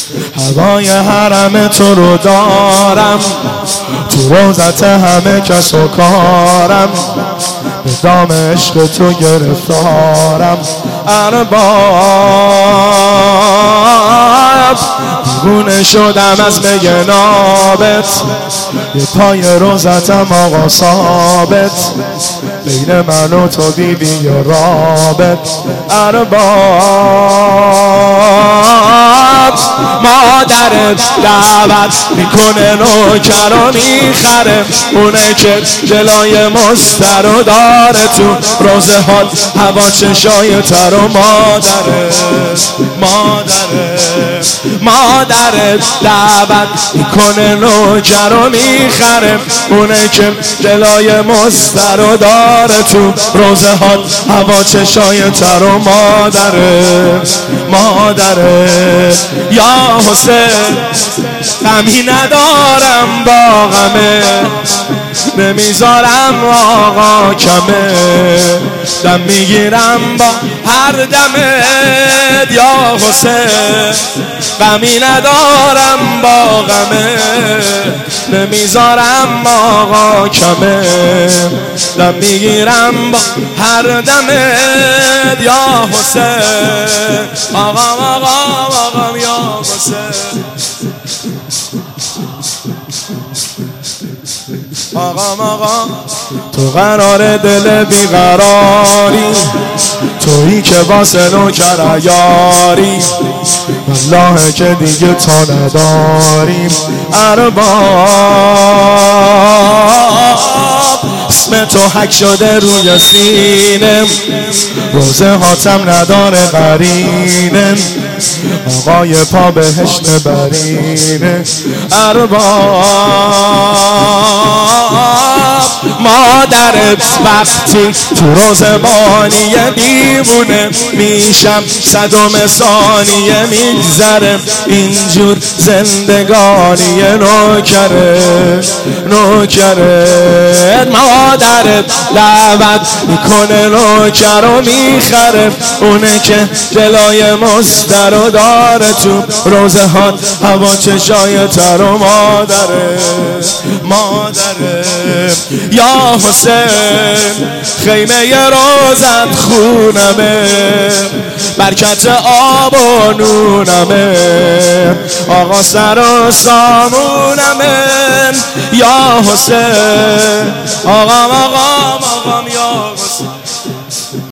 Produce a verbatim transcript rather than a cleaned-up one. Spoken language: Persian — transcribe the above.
هوای حرم تو رو دارم، تو روزت همه کس و کارم، به دام عشق تو گرفتارم. ارباب دیوونه شدم از مگنابت، یه پای روزتم آقا ثابت، بین من و تو بیبی یه رابط. ارباب مادرت دعوت میکنه نوکر و میخره، اونه که جلوی مستر رو داره تو روزه حال هوا چشای تر و مادرت مادرت مادرت دعوت میکنه نوکر و میخره، اونه که جلوی مستر رو داره تو روزه حال هوا چشای تر و مادرت مادرت. یا حسین غمی ندارم با غمه، نمیذارم آقا کمه، دم میگیرم با هر دمت. یا حسین غمی ندارم با غمه، نمیذارم آقا کمه، دم میگیرم با هر دمت. یا حسین آقا آقا آقا یا حسین آقا آقا. تو قرار دل بیقراری، تویی که واسه نوکر عیاری، والله که دیگه تا نداریم. ارباب اسم تو حک شده روی سینه، روزه هاتم نداره قرینه، آقای پا بهشت برینه. ارباب مادرت وقتی تو روزبانی دیوونه میشم، صدم ثانیه میگذره اینجور زندگانی نوکره نوکره. مادرت دعوت میکنه نوکر رو میخره، اونه که جلوی مستر رو داره تو روزه ها هوا چشای تر و مادره مادره. یا حسین خیمه ی روزت خونمه، برکت آب و نونمه، آقا سر و سامونمه. یا حسین آقا آقا آقا یا حسین